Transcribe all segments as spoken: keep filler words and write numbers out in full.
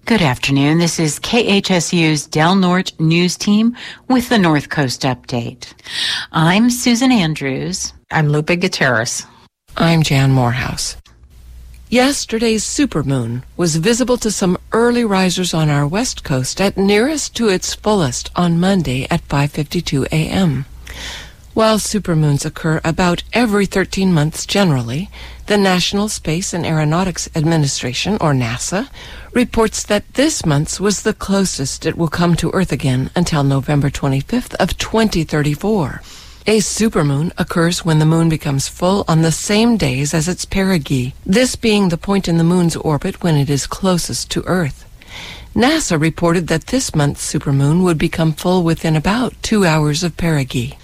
Good afternoon. This is K H S U's Del Norte News Team with the North Coast Update. I'm Susan Andrews. I'm Lupe Gutierrez. I'm Jan Morehouse. Yesterday's supermoon was visible to some early risers on our west coast at nearest to its fullest on Monday at five fifty-two a.m. While supermoons occur about every thirteen months generally, the National Space and Aeronautics Administration, or NASA, reports that this month's was the closest it will come to Earth again until November twenty-fifth of twenty thirty-four. A supermoon occurs when the moon becomes full on the same days as its perigee, this being the point in the moon's orbit when it is closest to Earth. NASA reported that this month's supermoon would become full within about two hours of perigee.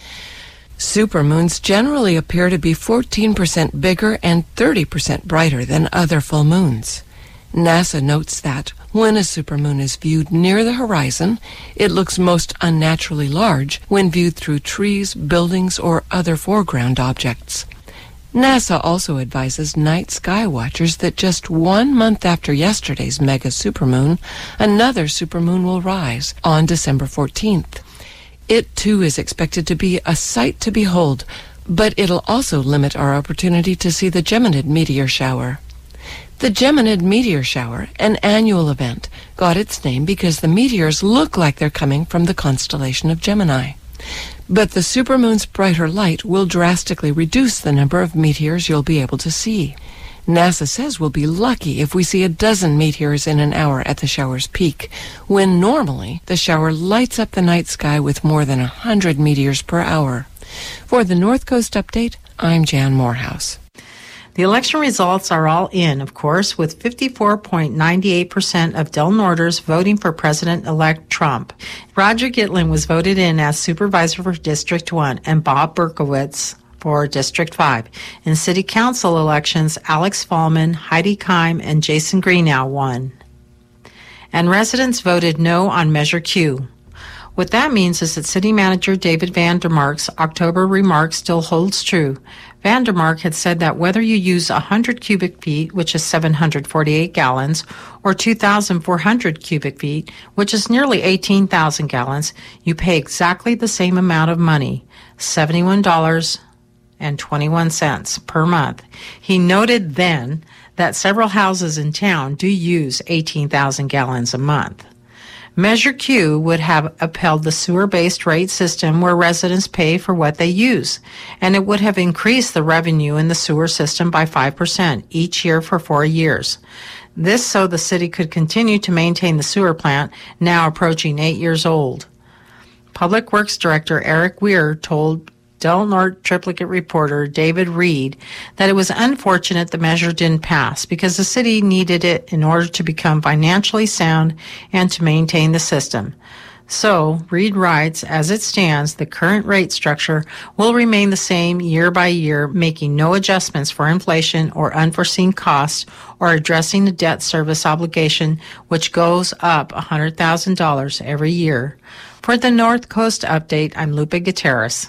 Supermoons generally appear to be fourteen percent bigger and thirty percent brighter than other full moons. NASA notes that when a supermoon is viewed near the horizon, it looks most unnaturally large when viewed through trees, buildings, or other foreground objects. NASA also advises night sky watchers that just one month after yesterday's mega supermoon, another supermoon will rise on December fourteenth. It, too, is expected to be a sight to behold, but it'll also limit our opportunity to see the Geminid meteor shower. The Geminid meteor shower, an annual event, got its name because the meteors look like they're coming from the constellation of Gemini. But the supermoon's brighter light will drastically reduce the number of meteors you'll be able to see. NASA says we'll be lucky if we see a dozen meteors in an hour at the shower's peak, when normally the shower lights up the night sky with more than a hundred meteors per hour. For the North Coast Update, I'm Jan Morehouse. The election results are all in, of course, with fifty-four point nine eight percent of Del Norters voting for President-elect Trump. Roger Gitlin was voted in as supervisor for District one and Bob Berkowitz for District five. In City Council elections, Alex Fallman, Heidi Keim, and Jason Greenow won. And residents voted no on Measure Q. What that means is that City Manager David Vandermark's October remark still holds true. Vandermark had said that whether you use one hundred cubic feet, which is seven hundred forty-eight gallons, or two thousand four hundred cubic feet, which is nearly eighteen thousand gallons, you pay exactly the same amount of money, seventy-one dollars and twenty-one cents per month. He noted then that several houses in town do use eighteen thousand gallons a month. Measure Q would have upheld the sewer-based rate system where residents pay for what they use, and it would have increased the revenue in the sewer system by five percent each year for four years. This so the city could continue to maintain the sewer plant, now approaching eight years old. Public Works Director Eric Weir told Del Norte Triplicate reporter David Reed that it was unfortunate the measure didn't pass because the city needed it in order to become financially sound and to maintain the system. So, Reed writes, as it stands, the current rate structure will remain the same year by year, making no adjustments for inflation or unforeseen costs or addressing the debt service obligation, which goes up one hundred thousand dollars every year. For the North Coast Update, I'm Lupe Gutierrez.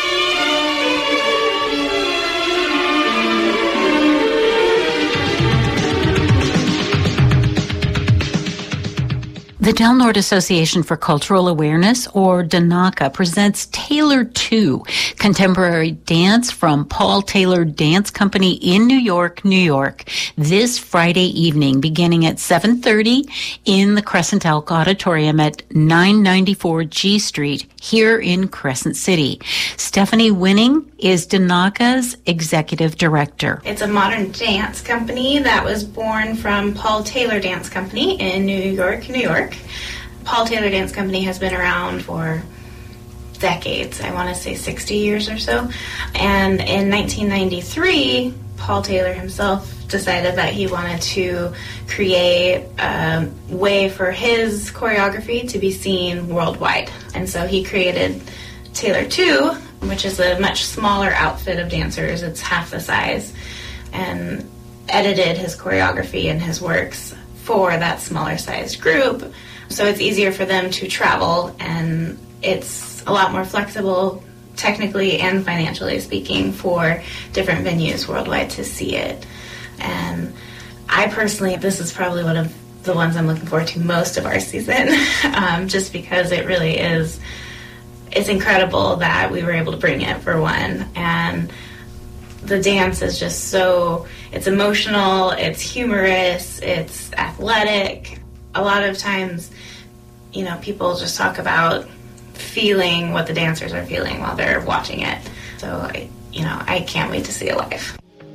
The Del Norte Association for Cultural Awareness, or D N A C A, presents Taylor two, contemporary dance from Paul Taylor Dance Company in New York, New York, this Friday evening, beginning at seven thirty in the Crescent Elk Auditorium at nine ninety-four G Street here in Crescent City. Stephanie Winning is D N A C A's executive director. It's a modern dance company that was born from Paul Taylor Dance Company in New York, New York. Paul Taylor Dance Company has been around for decades, I want to say sixty years or so. And in nineteen ninety-three, Paul Taylor himself decided that he wanted to create a way for his choreography to be seen worldwide. And so he created Taylor two, which is a much smaller outfit of dancers. It's half the size, and edited his choreography and his works for that smaller sized group. So it's easier for them to travel, and it's a lot more flexible technically and financially speaking for different venues worldwide to see it. And I personally, this is probably one of the ones I'm looking forward to most of our season, um, just because it really is, it's incredible that we were able to bring it, for one, and the dance is just so, it's emotional, it's humorous, it's athletic. A lot of times, you know, people just talk about feeling what the dancers are feeling while they're watching it. So, I, you know, I can't wait to see it live.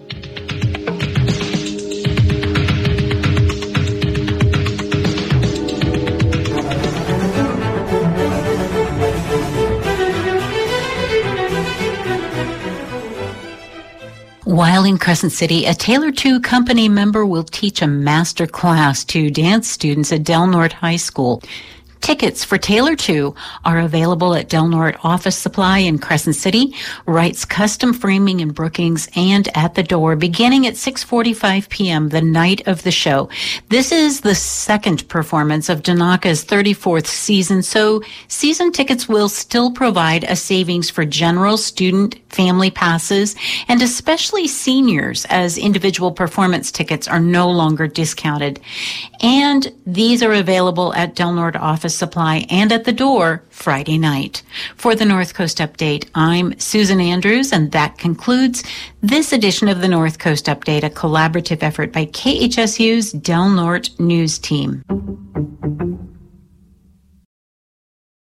While in Crescent City, a Taylor two company member will teach a master class to dance students at Del Norte High School. Tickets for Taylor two are available at Del Norte Office Supply in Crescent City, Wright's Custom Framing in Brookings, and at the door beginning at six forty-five p.m. the night of the show. This is the second performance of Danaka's thirty-fourth season, so season tickets will still provide a savings for general student family passes and especially seniors, as individual performance tickets are no longer discounted. And these are available at Del Norte Office Supply and at the door Friday night. For the North Coast Update, I'm Susan Andrews, and that concludes this edition of the North Coast Update, a collaborative effort by K H S U's Del Norte News Team.